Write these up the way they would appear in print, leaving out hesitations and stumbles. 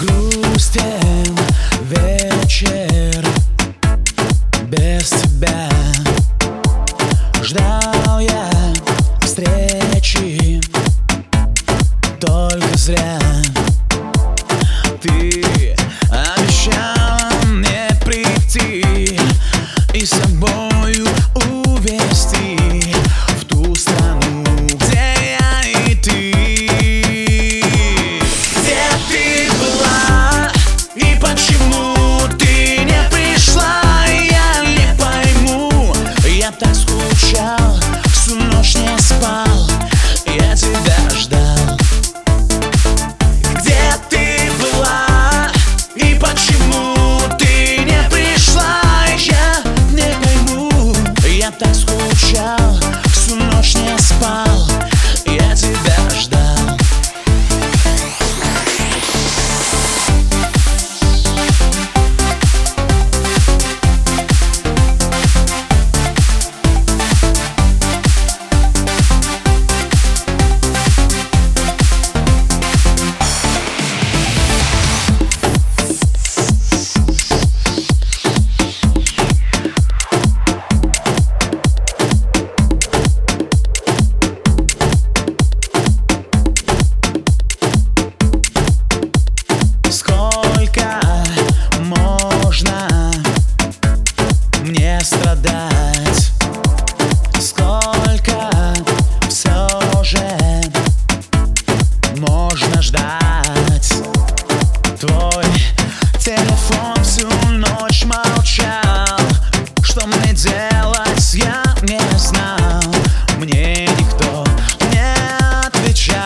Грустен вечер без тебя. Ждал я встречи, только зря. Ты обещала мне прийти и с собою увезти в ту страну, где я и ты. Где ты была и почему ты не пришла, я не пойму. Я так скучал, всю ночь не спал, я тебя ждал. Где ты была и почему ты не пришла, я не пойму. Я так скучал, всю ночь не спал, я тебя ждал. Мне страдать, сколько все же можно ждать. Твой телефон всю ночь молчал, что мне делать, я не знал. Мне никто не отвечал.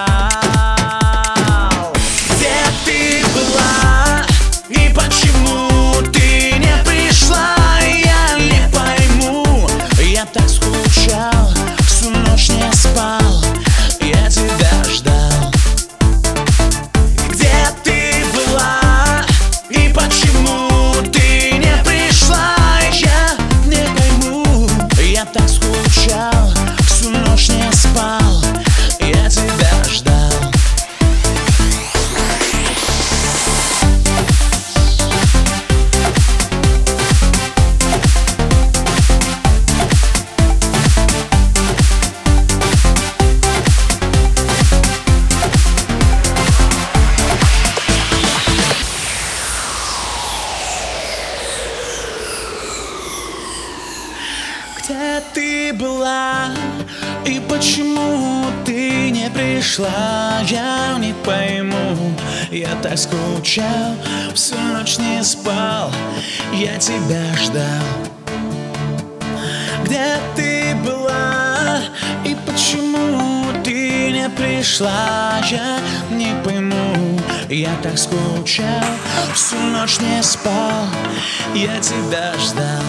Где ты была и почему ты не пришла, я так скучал, всю ночь не спал, я тебя ждал. Где ты была и почему ты не пришла, я не пойму. Я так скучал, всю ночь не спал, я тебя ждал. Где ты была и почему ты не пришла, я не пойму. Я так скучал, всю ночь не спал, я тебя ждал. Где ты была и почему ты не пришла, я не пойму. Я так скучал, всю ночь не спал, я тебя ждал.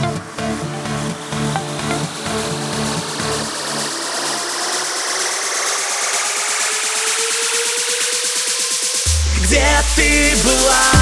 Где ты была?